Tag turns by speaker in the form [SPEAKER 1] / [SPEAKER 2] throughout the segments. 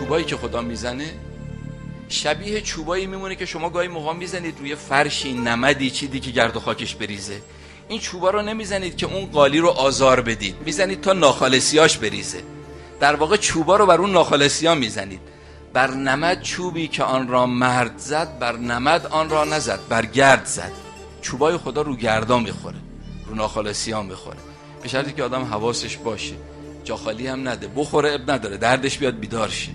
[SPEAKER 1] چوبایی که خدا میزنه شبیه چوبایی میمونه که شما گاهی موقع میزنید روی فرشی نمدی چیدی که گرد و خاکش بریزه. این چوبا رو نمیزنید که اون قالی رو آزار بدید، میزنید تا ناخالصیاش بریزه. در واقع چوبا رو بر اون ناخالصیا میزنید. بر نمد چوبی که آن را مرد زد، بر نمد آن را نزد، بر گرد زد. چوبای خدا رو گردا میخوره، رو ناخالصیا میخوره، به شرطی که آدم حواسش باشه، جا خالی هم نده، بخوره اب نداره، دردش بیاد بیدار شه.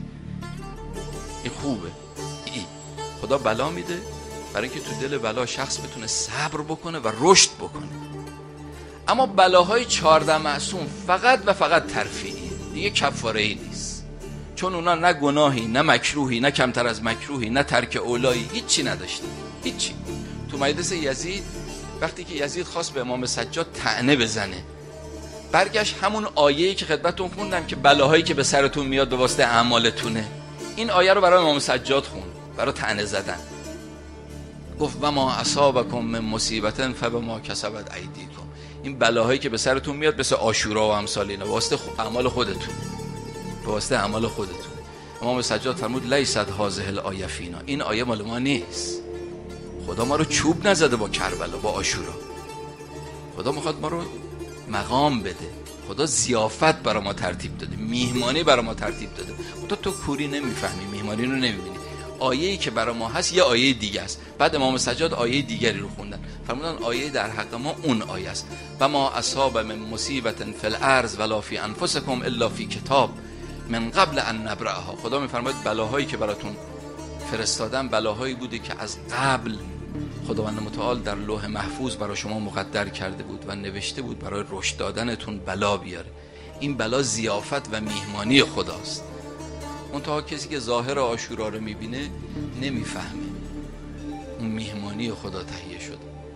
[SPEAKER 1] این خوبه. خدا بلا میده برای اینکه تو دل بلا شخص بتونه صبر بکنه و رشد بکنه. اما بلاهای 14 معصوم فقط و فقط ترفیعی، دیگه کفاره‌ای نیست، چون اونا نه گناهی، نه مکروهی، نه کمتر از مکروهی، نه ترک اولایی، هیچی نداشتن، هیچی. تو مجلس یزید وقتی که یزید خواست به امام سجاد طعنه بزنه، برگشت همون آیه‌ای که خدمتتون خوندم که بلاهایی که به سرتون میاد به واسطه اعمالتونه، این آیه رو برای امام سجاد خوند، برای طعنه زدن. گفت و ما اصابکم من مصیبت فبما کسبت ایدیکم، این بلاهایی که به سرتون میاد مثل عاشورا و امثال اینا، به واسطه اعمال خودتون، به واسطه اعمال خودتون. امام سجاد فرمود لیست هذه الآیه فینا، این آیه مال ما نیست. خدا ما رو چوب نزده با کربلا، با عاشورا. خدا میخواد ما رو مقام بده، خدا ضیافت برای ما ترتیب داده، میهمانی برای ما ترتیب داده. خدا تو کوری نمیفهمی، میهمانی رو نمیبینی. آیه‌ای که برای ما هست یه آیه دیگه است. بعد امام سجاد آیه دیگری رو خوندن، فرمودن آیه در حق ما اون آیه است. و ما اصاب من مصیبت فی الارض ولا فی انفسکم الا فی کتاب من قبل ان نبرأها. خدا میفرماید بلاهایی که براتون فرستادن بلاهایی بوده که از قبل خداوند متعال در لوح محفوظ برای شما مقدر کرده بود و نوشته بود برای رشد دادنتون بلا بیاره. این بلا ضیافت و میهمانی خداست. منتها کسی که ظاهر عاشورا رو میبینه نمیفهمه اون میهمانی خدا تهیه شده.